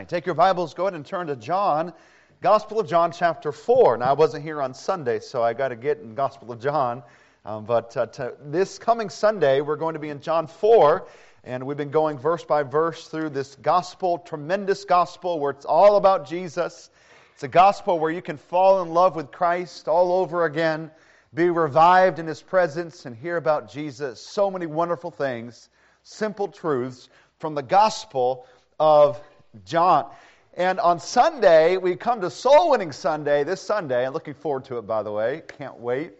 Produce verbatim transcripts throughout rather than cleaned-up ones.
Take your Bibles, go ahead and turn to John, Gospel of John chapter four. Now, I wasn't here on Sunday, so I got to get in Gospel of John. Um, but uh, to this coming Sunday, we're going to be in John four, and we've been going verse by verse through this gospel, tremendous gospel, where it's all about Jesus. It's a gospel where you can fall in love with Christ all over again, be revived in His presence, and hear about Jesus. So many wonderful things, simple truths from the gospel of John. And on Sunday, we come to Soul Winning Sunday, this Sunday. I'm looking forward to it, by the way. Can't wait.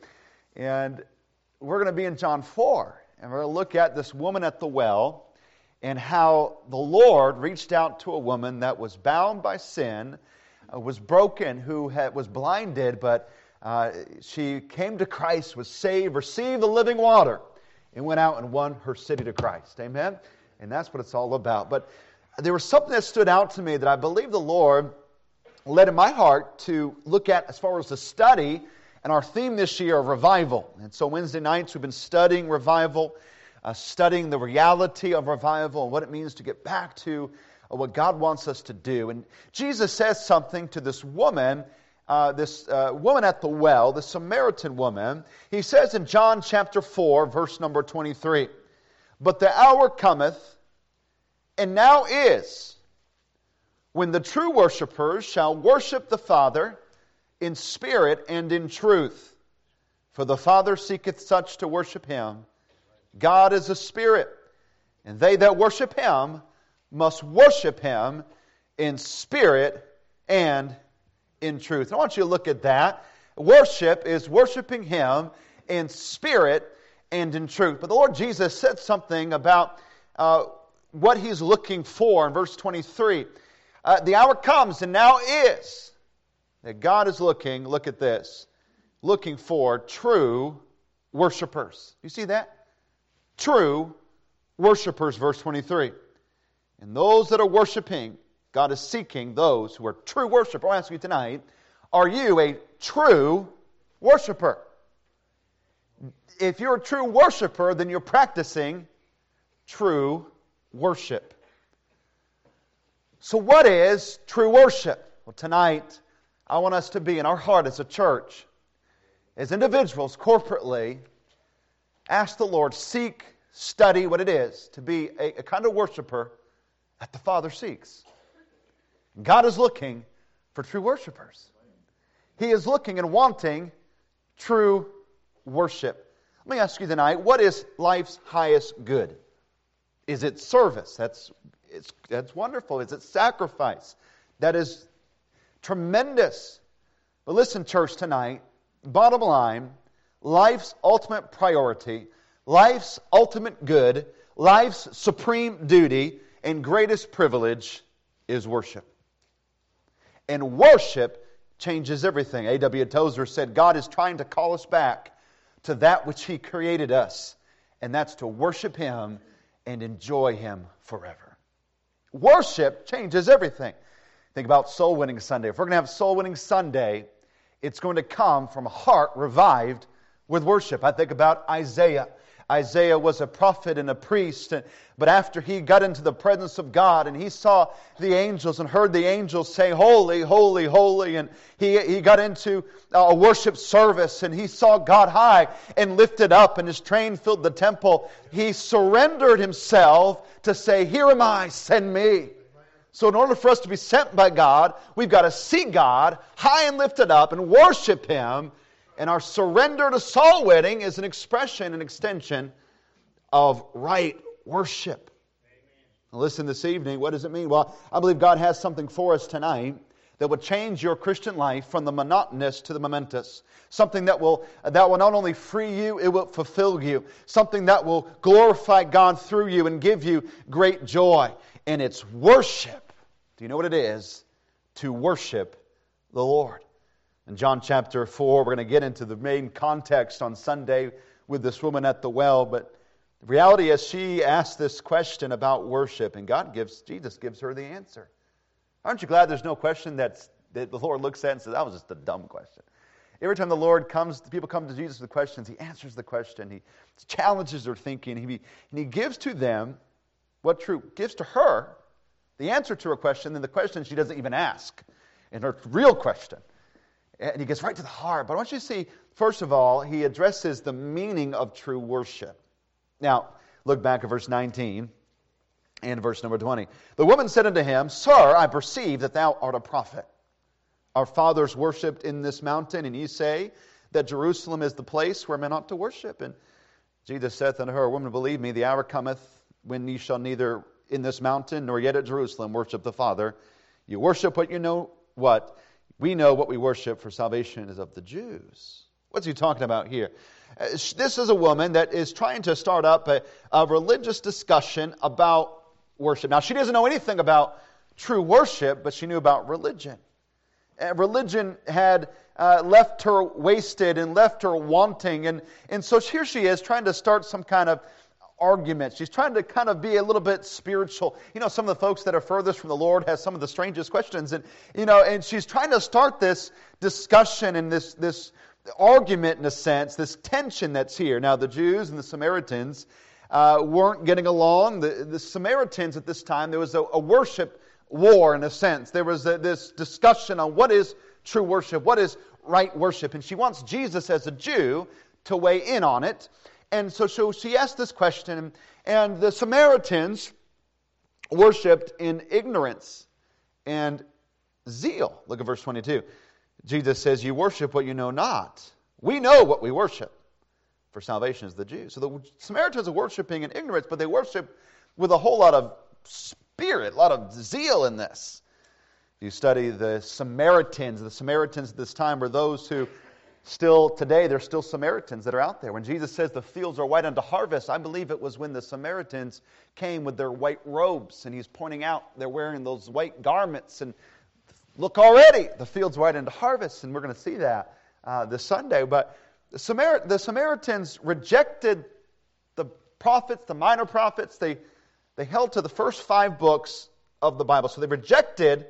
And we're going to be in John four. And we're going to look at this woman at the well and how the Lord reached out to a woman that was bound by sin, uh, was broken, who had, was blinded, but uh, she came to Christ, was saved, received the living water, and went out and won her city to Christ. Amen? And that's what it's all about. But there was something that stood out to me that I believe the Lord led in my heart to look at as far as the study and our theme this year of revival. And so Wednesday nights we've been studying revival, uh, studying the reality of revival and what it means to get back to uh, what God wants us to do. And Jesus says something to this woman, uh, this uh, woman at the well, the Samaritan woman. He says in John chapter four, verse number twenty-three, "But the hour cometh, and now is, when the true worshipers shall worship the Father in spirit and in truth. For the Father seeketh such to worship Him. God is a spirit, and they that worship Him must worship Him in spirit and in truth." And I want you to look at that. Worship is worshiping Him in spirit and in truth. But the Lord Jesus said something about uh, what He's looking for in verse twenty-three. Uh, the hour comes, and now is, that God is looking, look at this, looking for true worshipers. You see that? True worshipers, verse twenty-three. And those that are worshiping, God is seeking those who are true worshipers. I'll ask you tonight, are you a true worshiper? If you're a true worshiper, then you're practicing true worship. So what is true worship? Well, tonight, I want us to be in our heart as a church, as individuals, corporately, ask the Lord, seek, study what it is to be a, a kind of worshiper that the Father seeks. God is looking for true worshipers. He is looking and wanting true worship. Let me ask you tonight, what is life's highest good? Is it service? That's, it's, that's wonderful. Is it sacrifice? That is tremendous. But listen, church, tonight, bottom line, life's ultimate priority, life's ultimate good, life's supreme duty, and greatest privilege is worship. And worship changes everything. A W Tozer said, God is trying to call us back to that which He created us, and that's to worship Him and enjoy Him forever. Worship changes everything. Think about Soul Winning Sunday. If we're going to have Soul Winning Sunday, it's going to come from a heart revived with worship. I think about Isaiah. Isaiah was a prophet and a priest, but after he got into the presence of God and he saw the angels and heard the angels say, "Holy, holy, holy," and he, he got into a worship service and he saw God high and lifted up and His train filled the temple, he surrendered himself to say, "Here am I, send me." So in order for us to be sent by God, we've got to see God high and lifted up and worship Him. And our surrender to soul winning is an expression, an extension of right worship. Now listen, this evening, what does it mean? Well, I believe God has something for us tonight that will change your Christian life from the monotonous to the momentous. Something that will, that will not only free you, it will fulfill you. Something that will glorify God through you and give you great joy. And it's worship. Do you know what it is? To worship the Lord. In John chapter four, we're going to get into the main context on Sunday with this woman at the well. But the reality is she asked this question about worship, and God gives, Jesus gives her the answer. Aren't you glad there's no question that's, that the Lord looks at and says, "That was just a dumb question"? Every time the Lord comes, people come to Jesus with questions, He answers the question. He challenges their thinking. He, and He gives to them what truth? Gives to her the answer to her question than the question she doesn't even ask, and her real question. And he gets right to the heart. But I want you to see, first of all, he addresses the meaning of true worship. Now, look back at verse nineteen and verse number twenty. The woman said unto him, Sir, I perceive that thou art a prophet. Our fathers worshipped in this mountain, and ye say that Jerusalem is the place where men ought to worship. And Jesus saith unto her, Woman, believe me, the hour cometh when ye shall neither in this mountain nor yet at Jerusalem worship the Father. You worship what you know what. We know what we worship, for salvation is of the Jews. What's he talking about here? Uh, this is a woman that is trying to start up a, a religious discussion about worship. Now, she doesn't know anything about true worship, but she knew about religion. Uh, religion had uh, left her wasted and left her wanting. And, and so here she is trying to start some kind of argument. She's trying to kind of be a little bit spiritual. You know, some of the folks that are furthest from the Lord have some of the strangest questions. And, you know, and she's trying to start this discussion and this, this argument in a sense, this tension that's here. Now, the Jews and the Samaritans uh, weren't getting along. The, the Samaritans at this time, there was a, a worship war in a sense. There was a, this discussion on what is true worship, what is right worship. And she wants Jesus as a Jew to weigh in on it. And so, so she asked this question, and the Samaritans worshipped in ignorance and zeal. Look at verse twenty-two. Jesus says, You worship what you know not. We know what we worship, for salvation is the Jews. So the Samaritans are worshiping in ignorance, but they worship with a whole lot of spirit, a lot of zeal in this. If you study the Samaritans, the Samaritans at this time were those who still today, there's still Samaritans that are out there. When Jesus says the fields are white unto harvest, I believe it was when the Samaritans came with their white robes, and he's pointing out they're wearing those white garments, and look already, the fields white unto harvest, and we're going to see that uh, this Sunday. But the, Samar- the Samaritans rejected the prophets, the minor prophets. They, they held to the first five books of the Bible. So they rejected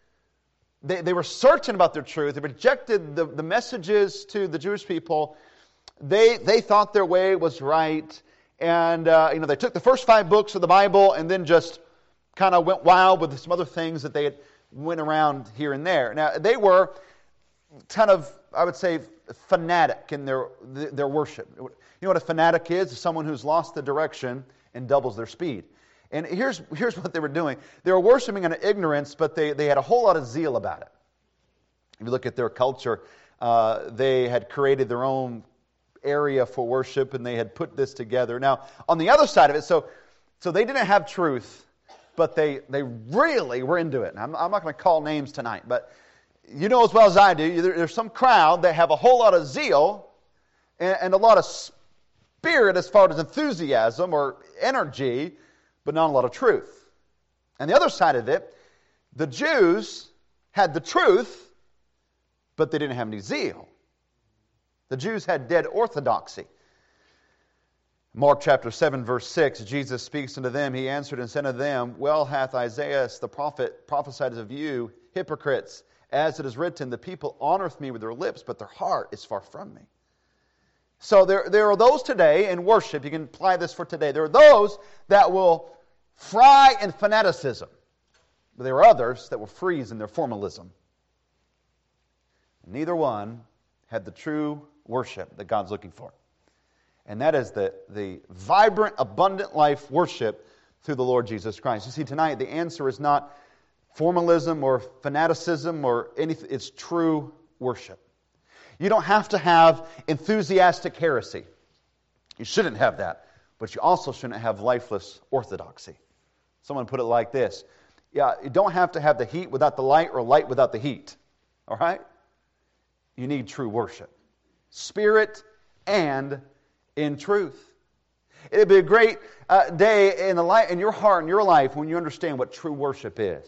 They, they were certain about their truth. They rejected the, the messages to the Jewish people. They, they thought their way was right. And uh, you know, they took the first five books of the Bible and then just kind of went wild with some other things that they had went around here and there. Now, they were kind of, I would say, fanatic in their, their worship. You know what a fanatic is? It's someone who's lost the direction and doubles their speed. And here's, here's what they were doing. They were worshiping in ignorance, but they, they had a whole lot of zeal about it. If you look at their culture, uh, they had created their own area for worship, and they had put this together. Now, on the other side of it, so, so they didn't have truth, but they, they really were into it. And I'm, I'm not going to call names tonight, but you know as well as I do, there, there's some crowd that have a whole lot of zeal and, and a lot of spirit as far as enthusiasm or energy, but not a lot of truth. And the other side of it, the Jews had the truth, but they didn't have any zeal. The Jews had dead orthodoxy. Mark chapter seven, verse six, Jesus speaks unto them. He answered and said unto them, Well hath Isaiah the prophet prophesied of you, hypocrites, as it is written, the people honoreth me with their lips, but their heart is far from me. So there, there are those today in worship, you can apply this for today, there are those that will fry in fanaticism, but there are others that will freeze in their formalism. Neither one had the true worship that God's looking for. And that is the, the vibrant, abundant life worship through the Lord Jesus Christ. You see, tonight the answer is not formalism or fanaticism or anything. It's true worship. You don't have to have enthusiastic heresy. You shouldn't have that. But you also shouldn't have lifeless orthodoxy. Someone put it like this. Yeah, you don't have to have the heat without the light or light without the heat. All right? You need true worship. Spirit and in truth. It'd be a great uh, day in, the light, in your heart and your life when you understand what true worship is.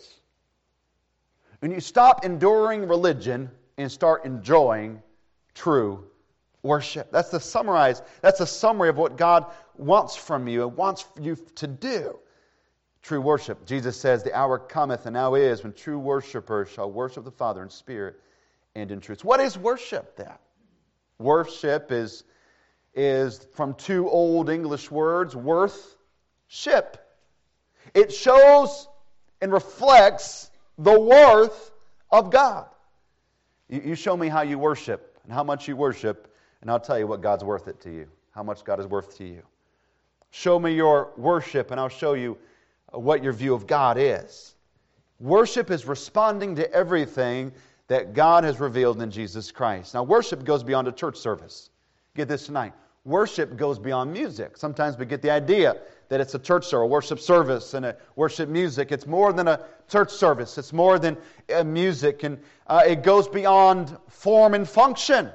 When you stop enduring religion and start enjoying true worship. That's the summarize. That's a summary of what God wants from you and wants you to do. True worship. Jesus says, the hour cometh and now is when true worshipers shall worship the Father in spirit and in truth. What is worship then? Worship is, is from two old English words, worth, ship. It shows and reflects the worth of God. You, you show me how you worship and how much you worship, and I'll tell you what God's worth it to you, how much God is worth to you. Show me your worship, and I'll show you what your view of God is. Worship is responding to everything that God has revealed in Jesus Christ. Now, worship goes beyond a church service. Get this tonight. Worship goes beyond music. Sometimes we get the idea that it's a church service, a worship service, and a worship music. It's more than a church service. It's more than a music, and uh, it goes beyond form and function.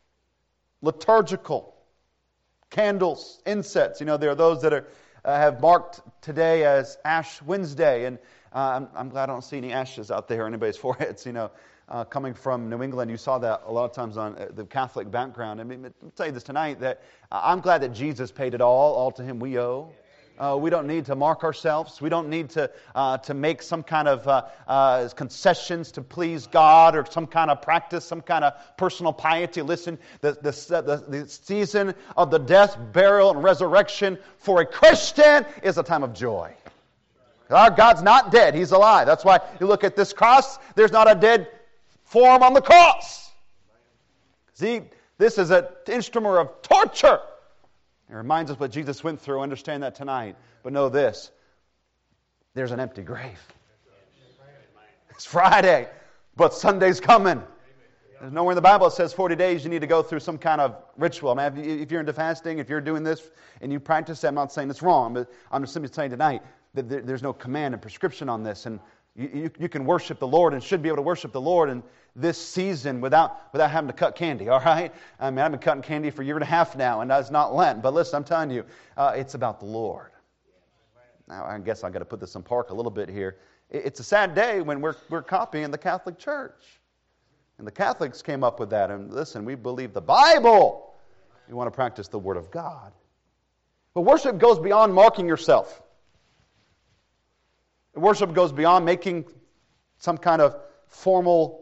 Liturgical. Candles, incense. You know, there are those that are uh, have marked today as Ash Wednesday, and uh, I'm, I'm glad I don't see any ashes out there on anybody's foreheads. You know, uh, coming from New England, you saw that a lot of times on the Catholic background. I mean, I'll tell you this tonight, that uh, I'm glad that Jesus paid it all. All to Him we owe. Uh, we don't need to mark ourselves. We don't need to uh, to make some kind of uh, uh, concessions to please God, or some kind of practice, some kind of personal piety. Listen, the, the, the, the season of the death, burial, and resurrection for a Christian is a time of joy. Our God's not dead. He's alive. That's why you look at this cross, there's not a dead form on the cross. See, this is an instrument of torture. It reminds us what Jesus went through. Understand that tonight. But know this. There's an empty grave. It's Friday, but Sunday's coming. There's nowhere in the Bible it says forty days you need to go through some kind of ritual. I mean, if you're into fasting, if you're doing this and you practice it, I'm not saying it's wrong, but I'm just simply saying tonight that there's no command and prescription on this. And you, you, you can worship the Lord and should be able to worship the Lord in this season without without having to cut candy, all right? I mean, I've been cutting candy for a year and a half now, and that's not Lent. But listen, I'm telling you, uh, it's about the Lord. Now, I guess I've got to put this in park a little bit here. It's a sad day when we're we're copying the Catholic Church. And the Catholics came up with that. And listen, we believe the Bible. We want to practice the Word of God. But worship goes beyond marking yourself. Worship goes beyond making some kind of formal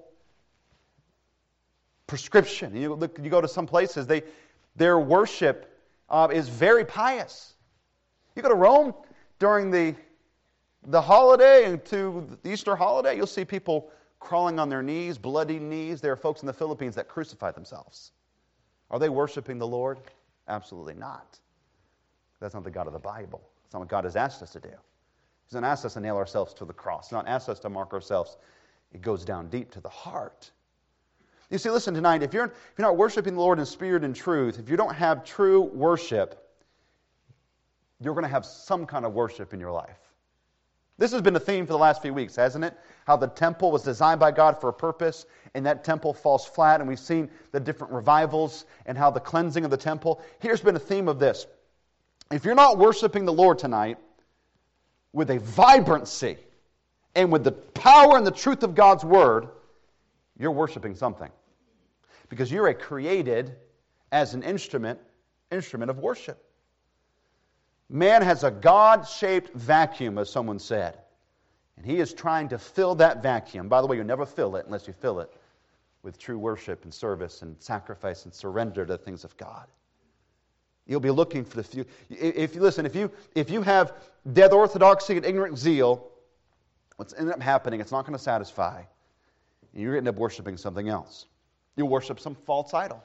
prescription. You look, you go to some places, they their worship uh, is very pious. You go to Rome during the the holiday and to the Easter holiday, you'll see people crawling on their knees, bloody knees. There are folks in the Philippines that crucify themselves. Are they worshiping the Lord? Absolutely not. That's not the God of the Bible. That's not what God has asked us to do. He's not asked us to nail ourselves to the cross. He's not asked us to mark ourselves. It goes down deep to the heart. You see, listen tonight, if you're, if you're not worshiping the Lord in spirit and truth, if you don't have true worship, you're going to have some kind of worship in your life. This has been a theme for the last few weeks, hasn't it? How the temple was designed by God for a purpose, and that temple falls flat, and we've seen the different revivals and how the cleansing of the temple. Here's been a theme of this. If you're not worshiping the Lord tonight with a vibrancy and with the power and the truth of God's Word, you're worshiping something. Because you're a created as an instrument, instrument of worship. Man has a God-shaped vacuum, as someone said. And he is trying to fill that vacuum. By the way, you'll never fill it unless you fill it with true worship and service and sacrifice and surrender to the things of God. You'll be looking for the few. If you listen, if you if you have dead orthodoxy and ignorant zeal, what's ended up happening, it's not going to satisfy. And you're going to end up worshiping something else. You'll worship some false idol.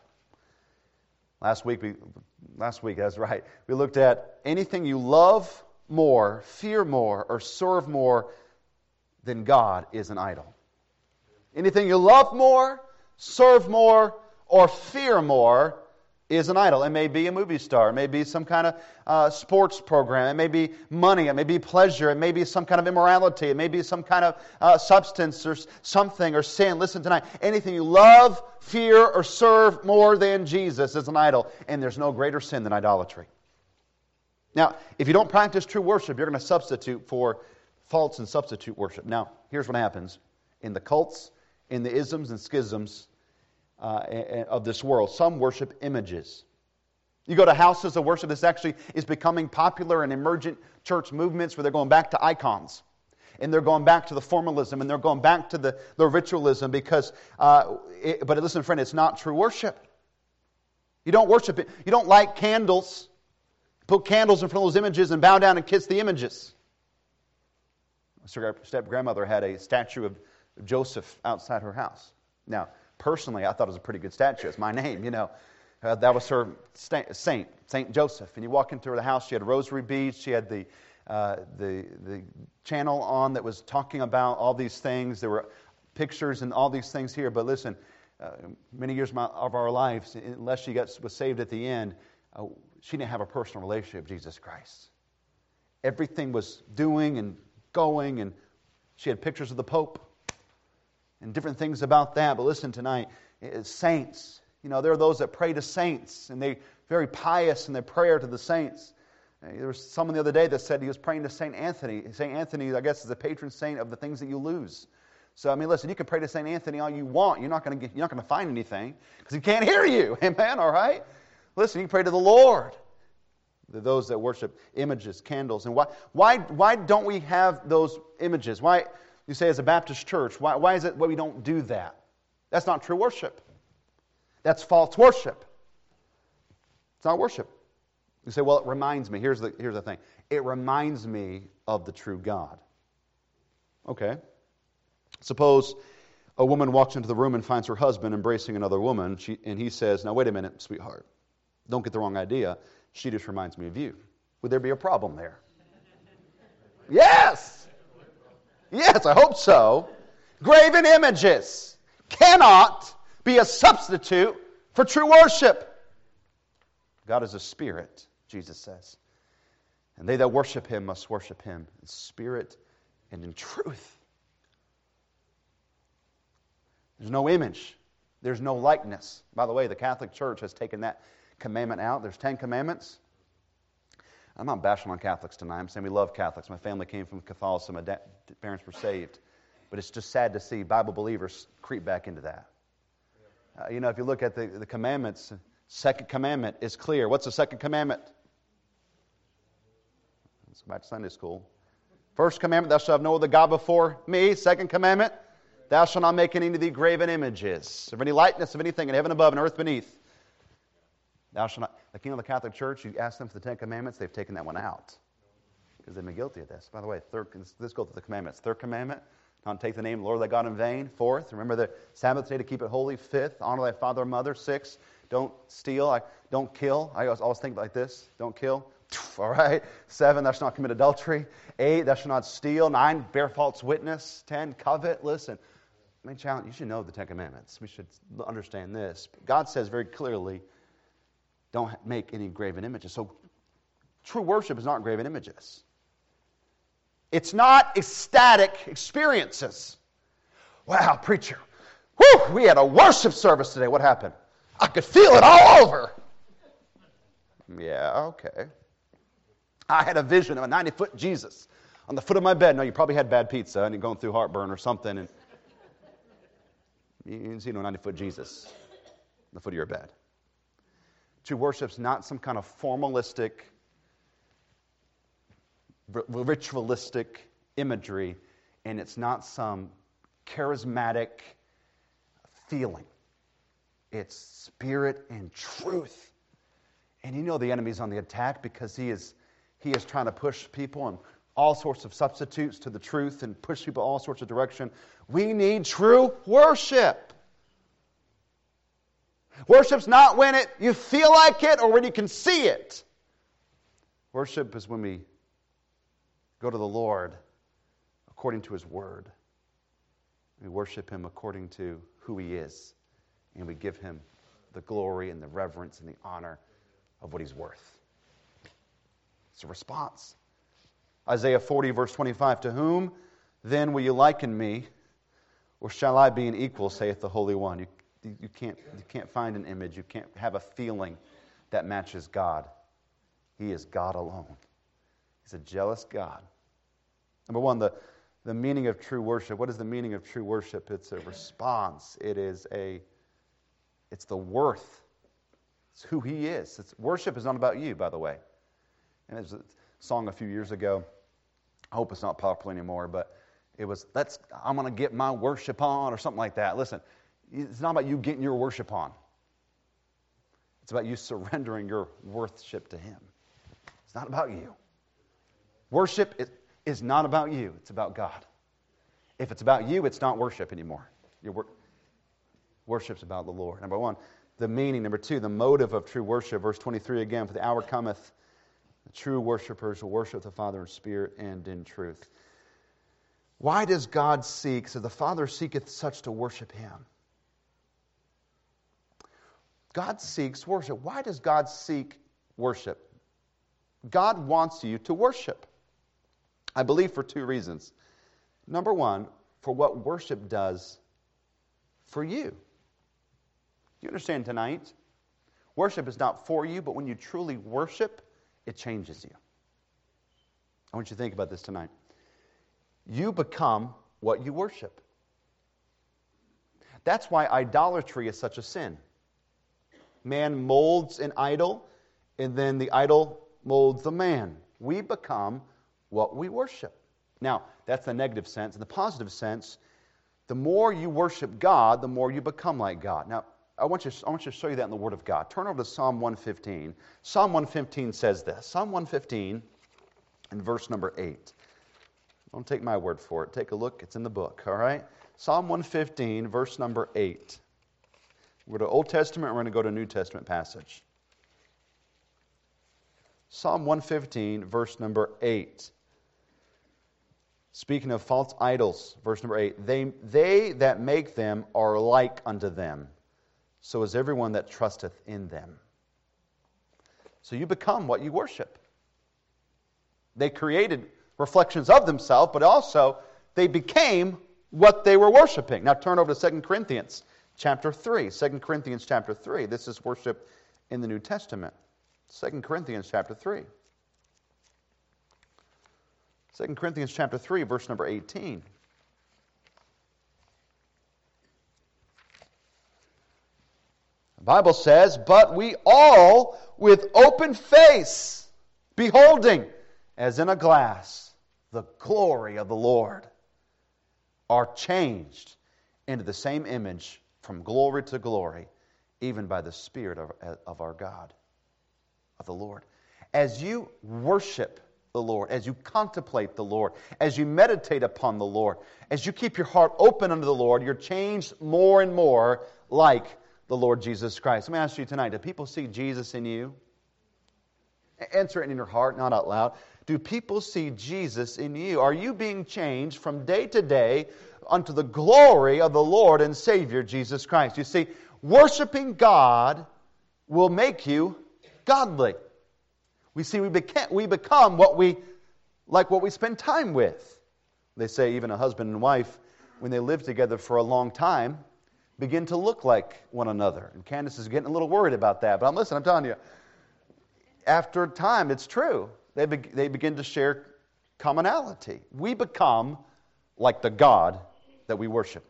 Last week, we, last week, that's right. We looked at anything you love more, fear more, or serve more than God is an idol. Anything you love more, serve more, or fear more is an idol. It may be a movie star. It may be some kind of uh, sports program. It may be money. It may be pleasure. It may be some kind of immorality. It may be some kind of uh, substance or something or sin. Listen tonight. Anything you love, fear, or serve more than Jesus is an idol. And there's no greater sin than idolatry. Now, if you don't practice true worship, you're going to substitute for false and substitute worship. Now, here's what happens. In the cults, in the isms and schisms, Uh, of this world. Some worship images. You go to houses of worship, this actually is becoming popular in emergent church movements where they're going back to icons. And they're going back to the formalism and they're going back to the, the ritualism because, uh, it, but listen friend, it's not true worship. You don't worship it. You don't light candles, put candles in front of those images and bow down and kiss the images. My step-grandmother had a statue of Joseph outside her house. Now, personally, I thought it was a pretty good statue. It's my name, you know. Uh, that was her saint, Saint Joseph. And you walk into the house, she had rosary beads, she had the, uh, the, the channel on that was talking about all these things. There were pictures and all these things here. But listen, uh, many years of, my, of our lives, unless she got, was saved at the end, uh, she didn't have a personal relationship with Jesus Christ. Everything was doing and going, and she had pictures of the Pope and different things about that. But listen tonight, saints, you know, there are those that pray to saints, and they're very pious in their prayer to the saints. There was someone the other day that said he was praying to Saint Anthony. Saint Anthony, I guess, is the patron saint of the things that you lose. So, I mean, listen, you can pray to Saint Anthony all you want. You're not going to get, you're not going to find anything because he can't hear you. Amen, all right? Listen, you can pray to the Lord. Those that worship images, candles. And why, why, why don't we have those images? Why, you say as a Baptist church, why, why is it why we don't do that? That's not true worship. That's false worship. It's not worship. You say, well, it reminds me. Here's the, here's the thing. It reminds me of the true God. Okay. Suppose a woman walks into the room and finds her husband embracing another woman, she, and he says, now wait a minute, sweetheart. Don't get the wrong idea. She just reminds me of you. Would there be a problem there? Yes! Yes, I hope so. Graven images cannot be a substitute for true worship. God is a spirit, Jesus says. And they that worship Him must worship Him in spirit and in truth. There's no image. There's no likeness. By the way, the Catholic Church has taken that commandment out. There's Ten Commandments. I'm not bashing on Catholics tonight. I'm saying we love Catholics. My family came from Catholicism. My da- parents were saved. But it's just sad to see Bible believers creep back into that. Uh, you know, if you look at the, the commandments, second commandment is clear. What's the second commandment? Let's go back to Sunday school. First commandment, thou shalt have no other God before me. Second commandment, thou shalt not make any of thee graven images, of any likeness of anything in heaven above and earth beneath. Thou shalt not. Like, you know, the Catholic Church, you ask them for the Ten Commandments, they've taken that one out because they've been guilty of this. By the way, third, let's go through the commandments. Third commandment, don't take the name of the Lord thy God in vain. Fourth, remember the Sabbath day to keep it holy. Fifth, honor thy father and mother. Sixth, don't steal. I, don't kill. I always, always think like this. Don't kill. All right. Seven, thou shalt not commit adultery. Eight, thou shalt not steal. Nine, bear false witness. Ten, covet. Listen, I mean, challenge. You should know the Ten Commandments. We should understand this. God says very clearly, don't make any graven images. So true worship is not graven images. It's not ecstatic experiences. Wow, preacher. Whew, we had a worship service today. What happened? I could feel it all over. Yeah, okay. I had a vision of a ninety-foot Jesus on the foot of my bed. No, you probably had bad pizza and you're going through heartburn or something. And you didn't see no ninety-foot Jesus on the foot of your bed. True worship's not some kind of formalistic, ritualistic imagery, and it's not some charismatic feeling. It's spirit and truth. And you know the enemy's on the attack because he is he is trying to push people in all sorts of substitutes to the truth and push people all sorts of direction. We need true worship. Worship's not when it you feel like it or when you can see it. Worship is when we go to the Lord according to His Word. We worship Him according to who He is. And we give Him the glory and the reverence and the honor of what He's worth. It's a response. Isaiah forty, verse twenty-five, to whom then will you liken me, or shall I be an equal, saith the Holy One? You, you, can't, you can't find an image. You can't have a feeling that matches God. He is God alone. He's a jealous God. Number one, the, the meaning of true worship. What is the meaning of true worship? It's a response. It is a, it's the worth. It's who He is. It's, worship is not about you, by the way. And there's a song a few years ago. I hope it's not popular anymore, but it was, let's, I'm going to get my worship on, or something like that. Listen, it's not about you getting your worship on. It's about you surrendering your worship to Him. It's not about you. Worship is, is not about you. It's about God. If it's about you, it's not worship anymore. Your wor- worship's about the Lord. Number one, the meaning. Number two, the motive of true worship. Verse twenty-three again, for the hour cometh, the true worshipers will worship the Father in spirit and in truth. Why does God seek, so the Father seeketh such to worship Him? God seeks worship. Why does God seek worship? God wants you to worship. I believe for two reasons. Number one, for what worship does for you. You understand tonight? Worship is not for you, but when you truly worship, it changes you. I want you to think about this tonight. You become what you worship. That's why idolatry is such a sin. Man molds an idol, and then the idol molds the man. We become what we worship. Now, that's the negative sense. In the positive sense, the more you worship God, the more you become like God. Now, I want you, I want you to show you that in the Word of God. Turn over to Psalm one fifteen. Psalm one fifteen says this. Psalm one fifteen and verse number eight. Don't take my word for it. Take a look. It's in the book, all right? Psalm one fifteen, verse number eight. We're going to Old Testament, we're going to go to New Testament passage. Psalm one fifteen, verse number eight. Speaking of false idols, verse number eight. They, they that make them are like unto them, so is everyone that trusteth in them. So you become what you worship. They created reflections of themselves, but also they became what they were worshiping. Now turn over to Second Corinthians chapter three. Second Corinthians chapter three. This is worship in the New Testament. Second Corinthians chapter three. Second Corinthians chapter three, verse number eighteen. The Bible says, but we all with open face, beholding, as in a glass, the glory of the Lord, are changed into the same image from glory to glory, even by the Spirit of, of our God, of the Lord. As you worship the Lord, as you contemplate the Lord, as you meditate upon the Lord, as you keep your heart open unto the Lord, you're changed more and more like the Lord Jesus Christ. Let me ask you tonight, do people see Jesus in you? Answer it in your heart, not out loud. Do people see Jesus in you? Are you being changed from day to day unto the glory of the Lord and Savior Jesus Christ? You see, worshiping God will make you godly. We see we, beca- we become what we like what we spend time with. They say even a husband and wife, when they live together for a long time, begin to look like one another. And Candace is getting a little worried about that. But I'm listening, I'm telling you, after time, it's true. They, be- they begin to share commonality. We become like the God that we worship.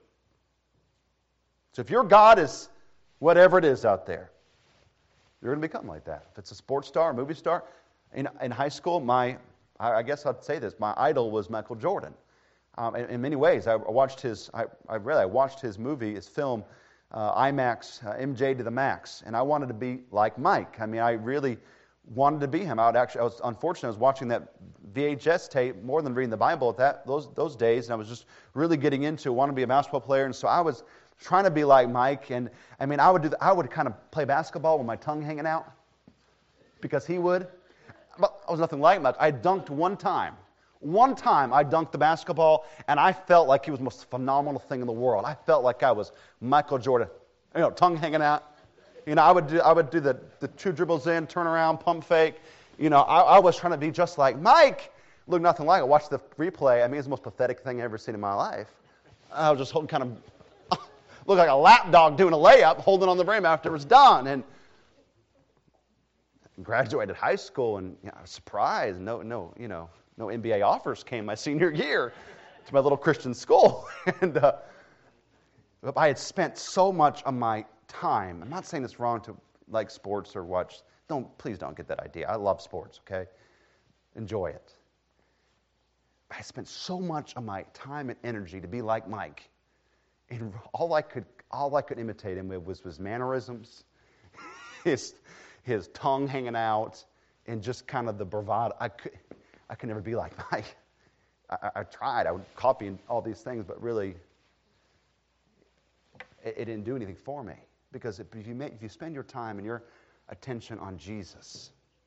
So if your God is whatever it is out there, you're going to become like that. If it's a sports star, a movie star. In, in high school, my I, I guess I'd say this, my idol was Michael Jordan. Um, in, in many ways, I watched his, I, I really I watched his movie, his film, uh, IMAX, uh, M J to the max, and I wanted to be like Mike. I mean, I really wanted to be him. I would actually, I was unfortunate. I was watching that V H S tape more than reading the Bible at that those those days, and I was just really getting into wanting to be a basketball player, and so I was trying to be like Mike. And I mean, I would do, the, I would kind of play basketball with my tongue hanging out because he would. But I was nothing like Mike. I dunked one time. One time I dunked the basketball, and I felt like he was the most phenomenal thing in the world. I felt like I was Michael Jordan, you know, tongue hanging out. You know, I would do, I would do the, the two dribbles in, turn around, pump fake. You know, I, I was trying to be just like Mike. Looked nothing like it. Watch the replay. I mean, it's the most pathetic thing I've ever seen in my life. I was just holding kind of, looked like a lap dog doing a layup, holding on the rim after it was done. And graduated high school, and you know, I was surprised. No, no, you know, no N B A offers came my senior year to my little Christian school. and uh, I had spent so much of my time. I'm not saying it's wrong to like sports or watch. Don't please don't get that idea. I love sports. Okay, enjoy it. I spent so much of my time and energy to be like Mike, and all I could all I could imitate him with was his mannerisms, his his tongue hanging out, and just kind of the bravado. I could I could never be like Mike. I, I tried. I would copy all these things, but really, it, it didn't do anything for me. Because if you, make, if you spend your time and your attention on Jesus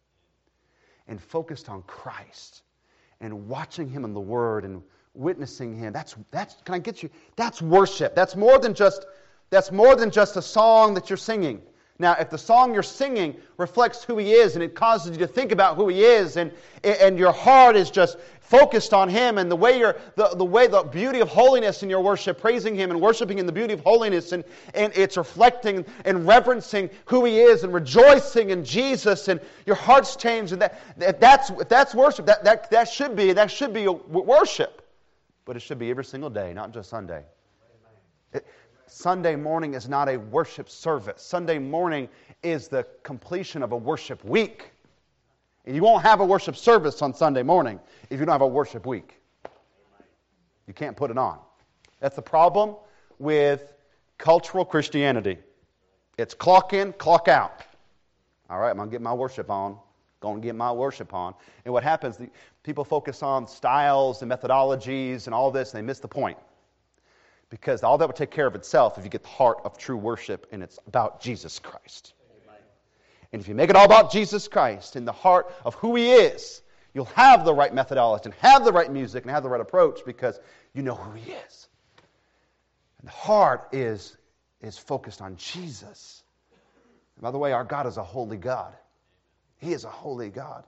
and focused on Christ and watching Him in the Word and witnessing Him, that's that's can I get you? That's worship. That's more than just that's more than just a song that you're singing. Now, if the song you're singing reflects who He is and it causes you to think about who He is, and and your heart is just focused on Him, and the way you're the, the way the beauty of holiness in your worship, praising Him and worshiping in the beauty of holiness, and, and it's reflecting and reverencing who He is and rejoicing in Jesus, and your heart's changed, and that if that's if that's worship, that that that should be that should be a worship. But it should be every single day, not just Sunday. It, Sunday morning is not a worship service. Sunday morning is the completion of a worship week. And you won't have a worship service on Sunday morning if you don't have a worship week. You can't put it on. That's the problem with cultural Christianity. It's clock in, clock out. All right, I'm going to get my worship on. Going to get my worship on. And what happens, the, people focus on styles and methodologies and all this, and they miss the point. Because all that will take care of itself if you get the heart of true worship, and it's about Jesus Christ. Amen. And if you make it all about Jesus Christ and the heart of who He is, you'll have the right methodology and have the right music and have the right approach because you know who He is. And the heart is, is focused on Jesus. And by the way, our God is a holy God. He is a holy God.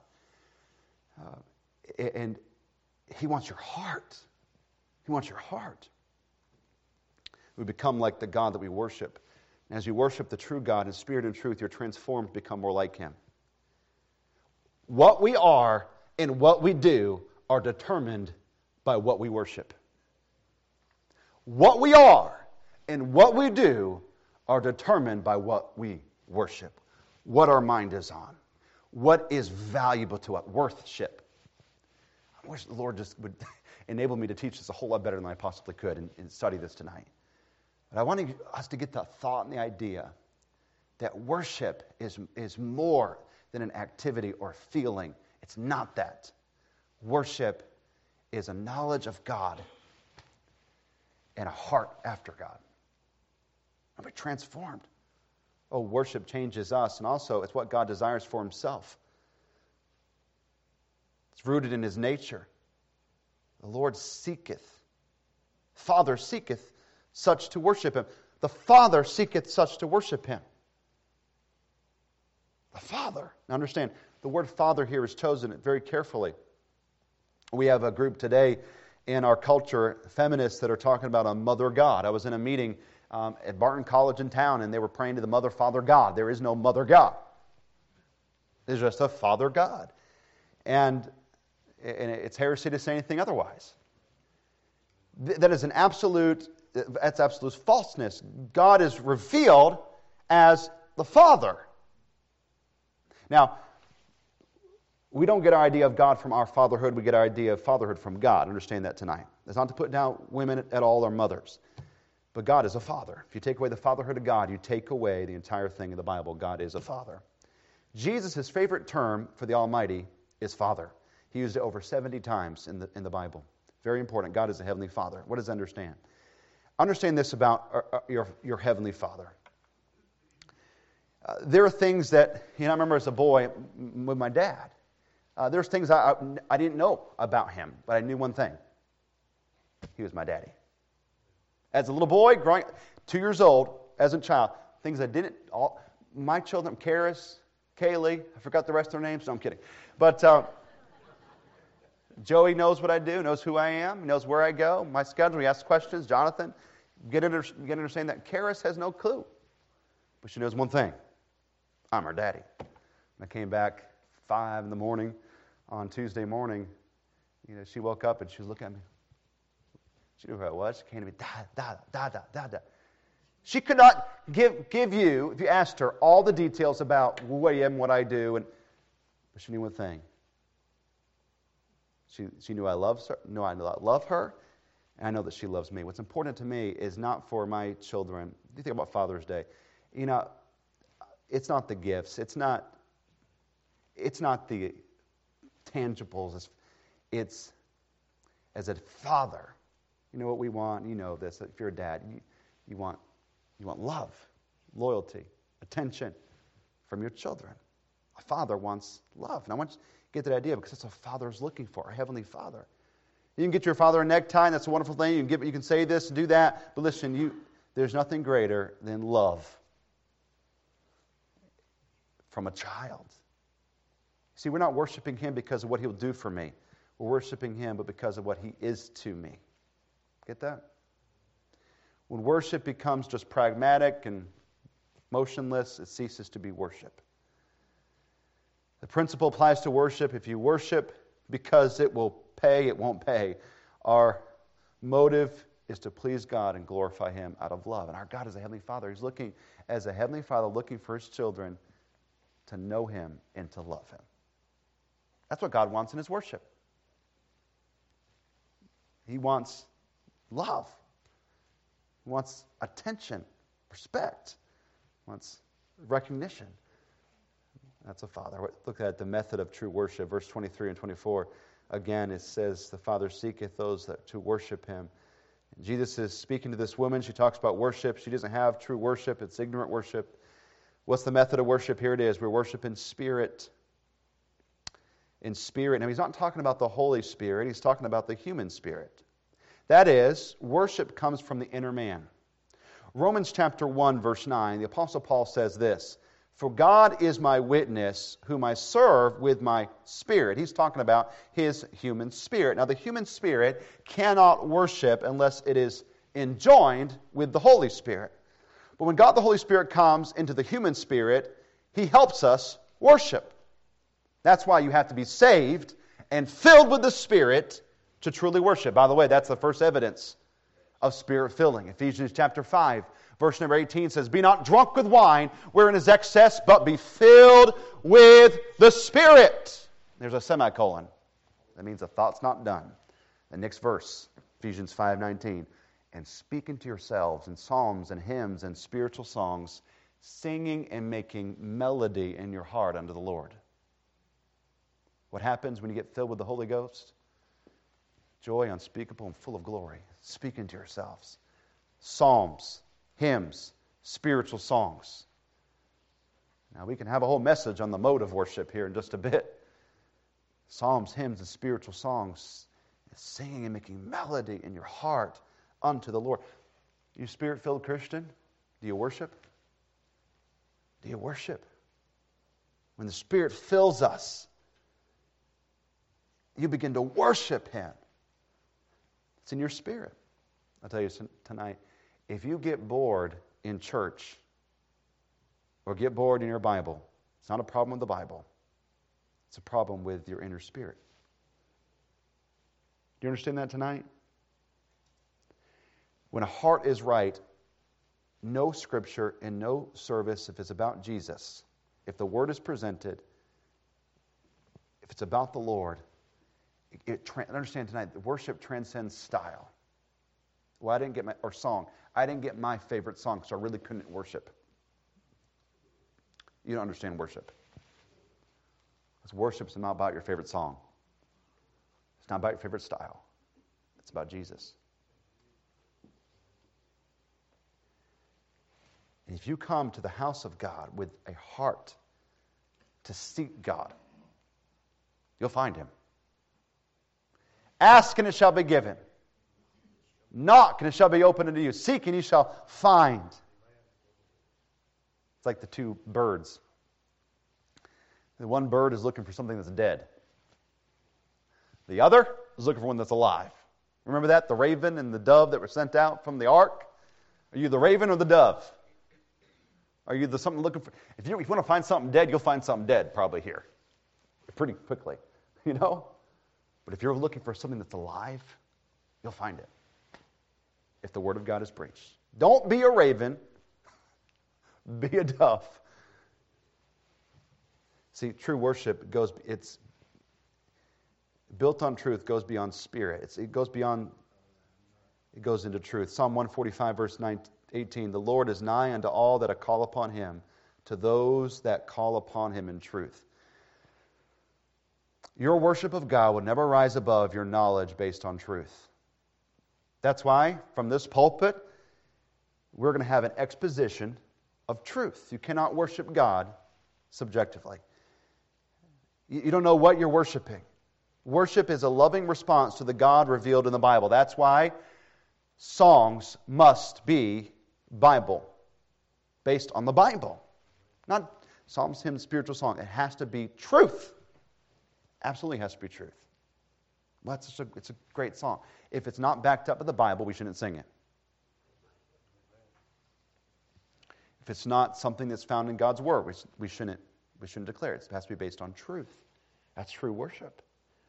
Uh, and He wants your heart. He wants your heart. We become like the God that we worship. And as you worship the true God in spirit and truth, you're transformed to become more like Him. What we are and what we do are determined by what we worship. What we are and what we do are determined by what we worship. What our mind is on. What is valuable to us. Worship. I wish the Lord just would enable me to teach this a whole lot better than I possibly could and, and study this tonight. But I want us to get the thought and the idea that worship is, is more than an activity or feeling. It's not that. Worship is a knowledge of God and a heart after God. And we're transformed. Oh, worship changes us, and also it's what God desires for Himself. It's rooted in His nature. The Lord seeketh, Father seeketh such to worship Him. The Father seeketh such to worship Him. The Father. Now understand, the word Father here is chosen very carefully. We have a group today in our culture, feminists, that are talking about a mother God. I was in a meeting um, at Barton College in town, and they were praying to the Mother, Father, God. There is no Mother God. There's just a Father God. And, and it's heresy to say anything otherwise. That is an absolute... That's absolute falseness. God is revealed as the Father. Now, we don't get our idea of God from our fatherhood. We get our idea of fatherhood from God. Understand that tonight. It's not to put down women at all or mothers. But God is a father. If you take away the fatherhood of God, you take away the entire thing in the Bible. God is a father. Jesus' favorite term for the Almighty is Father. He used it over seventy times in the, in the Bible. Very important. God is a heavenly Father. What does that understand? Understand this about your, your Heavenly Father. Uh, there are things that, you know, I remember as a boy with my dad, uh, there's things I, I, I didn't know about him, but I knew one thing. He was my daddy. As a little boy, growing two years old, as a child, things I didn't, all, my children, Karis, Kaylee, I forgot the rest of their names, no, I'm kidding. But uh, Joey knows what I do, knows who I am, knows where I go, my schedule, he asks questions. Jonathan, get to get understand that Karis has no clue. But she knows one thing. I'm her daddy. And I came back five in the morning on Tuesday morning. You know, she woke up and she was looking at me. She knew who I was. She came to me, da, da, da, da, da, da. She could not give give you, if you asked her, all the details about who I am, what I do, and but she knew one thing. She she knew I love her, knew I love her, and I know that she loves me. What's important to me is not for my children. You think about Father's Day. You know, it's not the gifts. It's not. It's not the tangibles. It's, it's as a father. You know what we want? You know this. If you're a dad, you, you want you want love, loyalty, attention from your children. A father wants love. And I want you to get that idea because that's what a father is looking for, a heavenly Father. You can get your father a necktie, and that's a wonderful thing. You can, give, you can say this and do that. But listen, you, there's nothing greater than love from a child. See, we're not worshiping Him because of what He'll do for me. We're worshiping Him, but because of what He is to me. Get that? When worship becomes just pragmatic and motionless, it ceases to be worship. The principle applies to worship. If you worship because it will pay, it won't pay. Our motive is to please God and glorify Him out of love. And our God is a Heavenly Father. He's looking, as a Heavenly Father, looking for His children to know Him and to love Him. That's what God wants in His worship. He wants love. He wants attention, respect. He wants recognition. That's a father. Look at the method of true worship. Verse twenty-three and twenty-four. Again, it says, the Father seeketh those that to worship Him. And Jesus is speaking to this woman. She talks about worship. She doesn't have true worship. It's ignorant worship. What's the method of worship? Here it is. We worship in spirit. In spirit. Now, He's not talking about the Holy Spirit. He's talking about the human spirit. That is, worship comes from the inner man. Romans chapter one, verse nine, the Apostle Paul says this, for God is my witness, whom I serve with my spirit. He's talking about His human spirit. Now, the human spirit cannot worship unless it is enjoined with the Holy Spirit. But when God the Holy Spirit comes into the human spirit, He helps us worship. That's why you have to be saved and filled with the Spirit to truly worship. By the way, that's the first evidence of Spirit filling. Ephesians chapter five. Verse number eighteen says, be not drunk with wine, wherein is excess, but be filled with the Spirit. There's a semicolon. That means the thought's not done. The next verse, Ephesians five nineteen. And speaking to yourselves in psalms and hymns and spiritual songs, singing and making melody in your heart unto the Lord. What happens when you get filled with the Holy Ghost? Joy unspeakable and full of glory. Speaking to yourselves. Psalms, hymns, spiritual songs. Now we can have a whole message on the mode of worship here in just a bit. Psalms, hymns, and spiritual songs. Singing and making melody in your heart unto the Lord. You Spirit-filled Christian, do you worship? Do you worship? When the Spirit fills us, you begin to worship Him. It's in your spirit. I'll tell you tonight, if you get bored in church or get bored in your Bible, it's not a problem with the Bible. It's a problem with your inner spirit. Do you understand that tonight? When a heart is right, no scripture and no service, if it's about Jesus, if the Word is presented, if it's about the Lord, it, it understand tonight, the worship transcends style. Well, I didn't get my, or song. I didn't get my favorite song, so I really couldn't worship. You don't understand worship. Because worship is not about your favorite song. It's not about your favorite style. It's about Jesus. And if you come to the house of God with a heart to seek God, you'll find Him. Ask and it shall be given. Knock and it shall be opened unto you. Seek and you shall find. It's like the two birds. The one bird is looking for something that's dead. The other is looking for one that's alive. Remember that? The raven and the dove that were sent out from the ark? Are you the raven or the dove? Are you the something looking for? If you, if you want to find something dead, you'll find something dead probably here. Pretty quickly, you know? But if you're looking for something that's alive, you'll find it. If the Word of God is preached. Don't be a raven. Be a dove. See, true worship goes, it's built on truth, goes beyond spirit. It's, it goes beyond, it goes into truth. Psalm one forty-five, verse eighteen, the Lord is nigh unto all that call upon Him, to those that call upon Him in truth. Your worship of God will never rise above your knowledge based on truth. That's why, from this pulpit, we're going to have an exposition of truth. You cannot worship God subjectively. You don't know what you're worshiping. Worship is a loving response to the God revealed in the Bible. That's why songs must be Bible, based on the Bible. Not psalms, hymns, spiritual song. It has to be truth. Absolutely has to be truth. Well, it's, just a, it's a great song. If it's not backed up by the Bible, we shouldn't sing it. If it's not something that's found in God's Word, we, we shouldn't we shouldn't declare it. It has to be based on truth. That's true worship.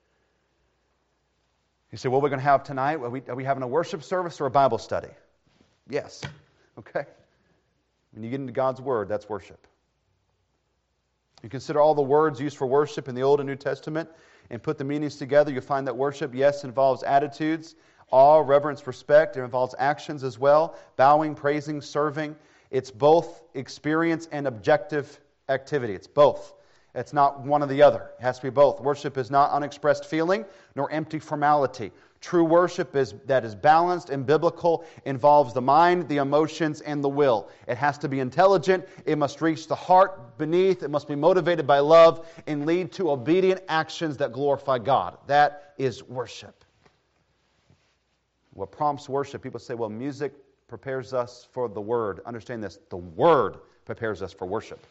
You say, what are we going to have tonight? Are we, are we having a worship service or a Bible study? Yes. Okay. When you get into God's Word, that's worship. You consider all the words used for worship in the Old and New Testament and put the meanings together, you'll find that worship, yes, involves attitudes, awe, reverence, respect. It involves actions as well, bowing, praising, serving. It's both experience and objective activity. It's both. It's not one or the other. It has to be both. Worship is not unexpressed feeling nor empty formality. True worship is that is balanced and biblical, involves the mind, the emotions, and the will. It has to be intelligent. It must reach the heart beneath. It must be motivated by love and lead to obedient actions that glorify God. That is worship. What prompts worship? People say, well, music prepares us for the Word. Understand this. The Word prepares us for worship.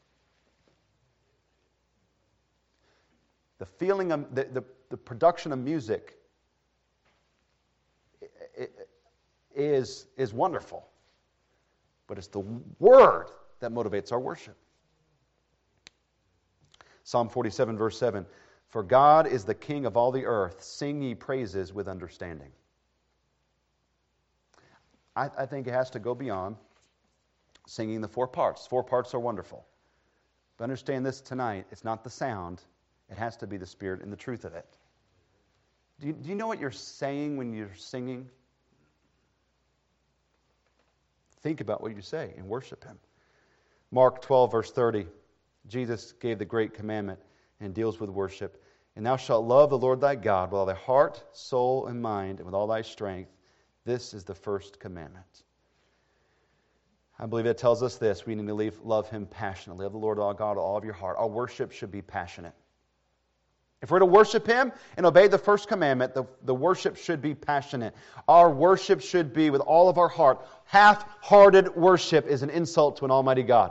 The feeling of the, the, the production of music is, is wonderful. But it's the Word that motivates our worship. Psalm forty-seven, verse seven. For God is the King of all the earth. Sing ye praises with understanding. I, I think it has to go beyond singing the four parts. Four parts are wonderful. But understand this tonight. It's not the sound. It has to be the Spirit and the truth of it. Do you, do you know what you're saying when you're singing? Think about what you say and worship Him. Mark twelve, verse thirty. Jesus gave the great commandment and deals with worship. And thou shalt love the Lord thy God with all thy heart, soul, and mind, and with all thy strength. This is the first commandment. I believe it tells us this. We need to leave, love Him passionately. Love the Lord our God with all of your heart. Our worship should be passionate. If we're to worship Him and obey the first commandment, the, the worship should be passionate. Our worship should be with all of our heart. Half-hearted worship is an insult to an almighty God.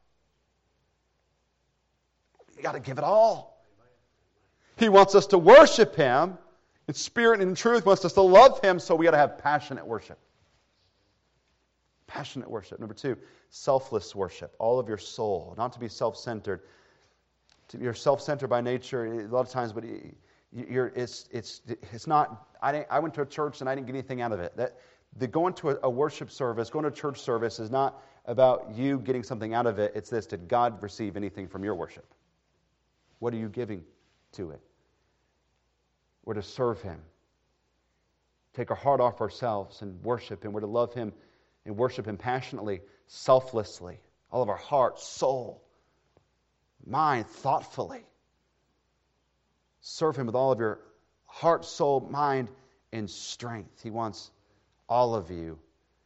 You got to give it all. He wants us to worship Him in spirit and in truth. He wants us to love Him, so we got to have passionate worship. Passionate worship. Number two, selfless worship. All of your soul, not to be self-centered. You're self-centered by nature a lot of times, but you're, it's, it's, it's not, I, didn't, I went to a church and I didn't get anything out of it. That, the going to a, a worship service, going to a church service is not about you getting something out of it. It's this, did God receive anything from your worship? What are you giving to it? We're to serve Him. Take our heart off ourselves and worship Him. We're to love Him and worship Him passionately, selflessly, all of our heart, soul, mind, thoughtfully. Serve Him with all of your heart, soul, mind, and strength. He wants all of you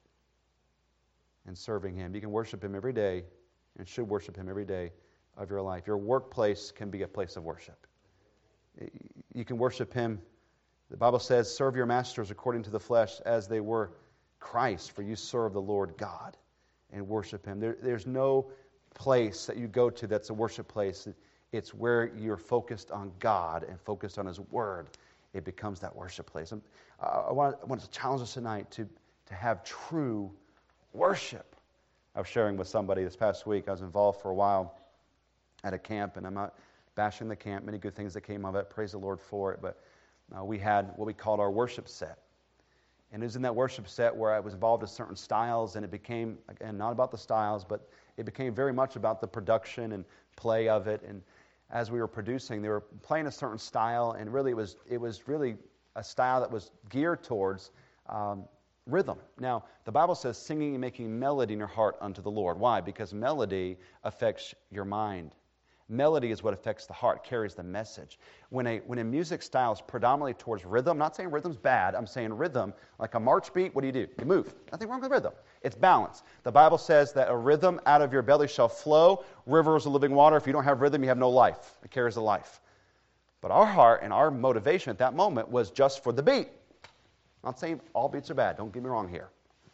in serving Him. You can worship Him every day and should worship Him every day of your life. Your workplace can be a place of worship. You can worship Him. The Bible says, serve your masters according to the flesh as they were Christ, for you serve the Lord God and worship Him. There, there's no place that you go to that's a worship place. It's where you're focused on God and focused on His Word. It becomes that worship place. And I want, I want to challenge us tonight to, to have true worship. I was sharing with somebody this past week. I was involved for a while at a camp, and I'm not bashing the camp. Many good things that came of it. Praise the Lord for it. But uh, we had what we called our worship set. And it was in that worship set where I was involved in certain styles, and it became, again, not about the styles, but it became very much about the production and play of it. And as we were producing, they were playing a certain style, and really it was it was really a style that was geared towards um, rhythm. Now, the Bible says singing and making melody in your heart unto the Lord. Why? Because melody affects your mind. Melody is what affects the heart, carries the message. When a when a music style is predominantly towards rhythm, I'm not saying rhythm's bad, I'm saying rhythm, like a march beat, what do you do? You move. Nothing wrong with rhythm. It's balance. The Bible says that a rhythm out of your belly shall flow, rivers of living water. If you don't have rhythm, you have no life. It carries a life. But our heart and our motivation at that moment was just for the beat. I'm not saying all beats are bad, don't get me wrong here.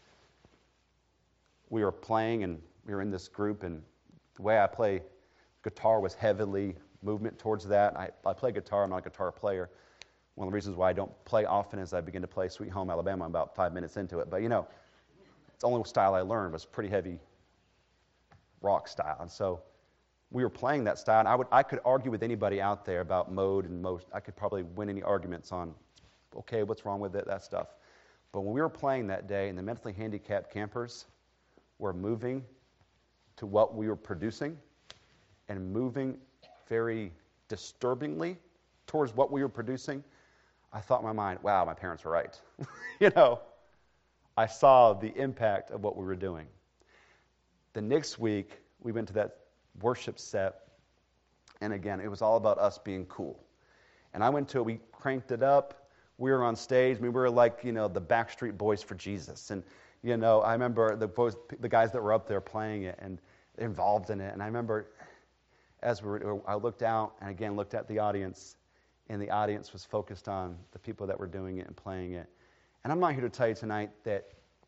We were playing and we were in this group, and the way I play guitar was heavily movement towards that. I, I play guitar, I'm not a guitar player. One of the reasons why I don't play often is I begin to play Sweet Home Alabama about five minutes into it. But you know, it's the only style I learned was pretty heavy rock style. And so we were playing that style, and I would I could argue with anybody out there about mode and motion. I could probably win any arguments on, okay, what's wrong with it, that stuff. But when we were playing that day, and the mentally handicapped campers were moving to what we were producing, and moving very disturbingly towards what we were producing, I thought in my mind, wow, my parents were right. You know, I saw the impact of what we were doing. The next week, we went to that worship set, and again, it was all about us being cool. And I went to it, we cranked it up, we were on stage, we were like, you know, the Backstreet Boys for Jesus. And, you know, I remember the boys, the guys that were up there playing it and involved in it, and I remember as we were, I looked out and again looked at the audience, and the audience was focused on the people that were doing it and playing it. And I'm not here to tell you tonight that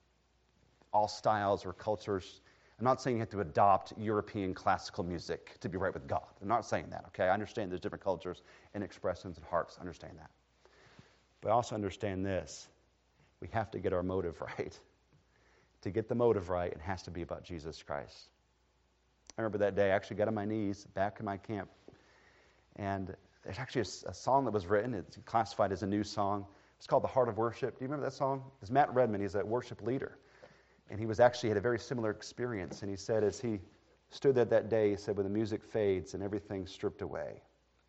all styles or cultures, I'm not saying you have to adopt European classical music to be right with God. I'm not saying that, okay? I understand there's different cultures and expressions and hearts. I understand that. But I also understand this. We have to get our motive right. To get the motive right, it has to be about Jesus Christ. I remember that day, I actually got on my knees back in my camp, and there's actually a, a song that was written. It's classified as a new song. It's called The Heart of Worship. Do you remember that song? It's Matt Redman. He's a worship leader, and he was actually had a very similar experience, and he said as he stood there that day, he said, when the music fades and everything's stripped away,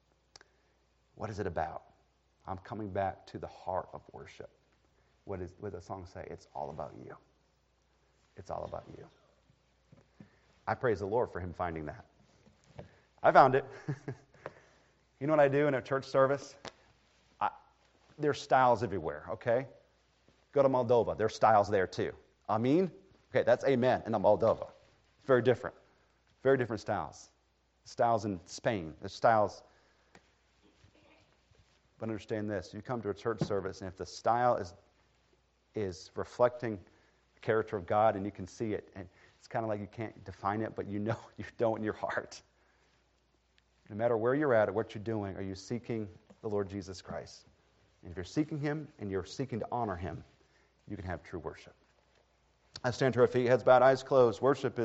what is it about? I'm coming back to the heart of worship. What is what does the song say? It's all about you. It's all about you. I praise the Lord for him finding that. I found it. You know what I do in a church service? I, there's styles everywhere, okay? Go to Moldova. There's styles there too. Amen? Okay, that's amen in Moldova. It's very different. Very different styles. Styles in Spain. There's styles. But understand this. You come to a church service, and if the style is, is reflecting the character of God, and you can see it, and it's kind of like you can't define it, but you know you don't in your heart. No matter where you're at or what you're doing, are you seeking the Lord Jesus Christ? And if you're seeking him and you're seeking to honor him, you can have true worship. Let's stand to our feet, heads bowed, eyes closed. Worship is